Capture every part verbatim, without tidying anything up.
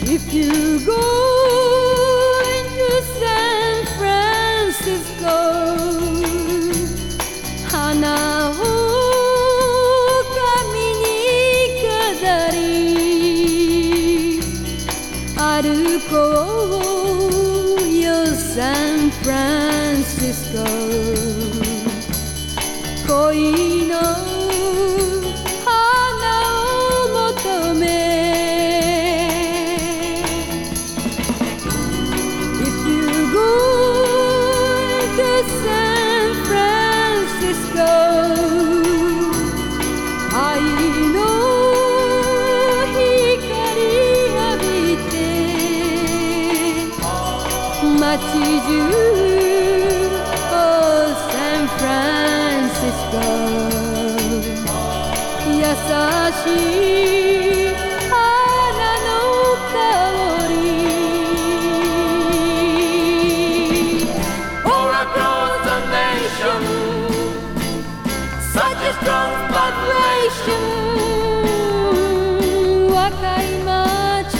If you go into San Francisco 花を髪に飾り歩こうよサンフランシスコ恋の花を求め愛の光浴びて街中 Oh San Francisco 優しい花の香り All across the nation such a strong population 若い街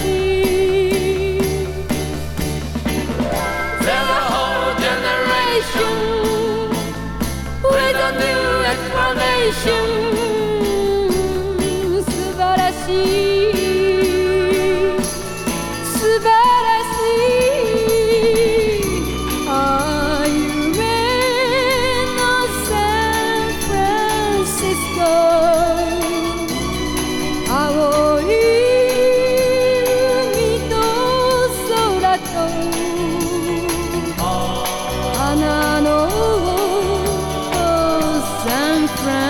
There's a whole generation with a new explanation 素晴らしい素晴らしいああ夢のサンフランシスコ青い海と空と花のサンフランシスコ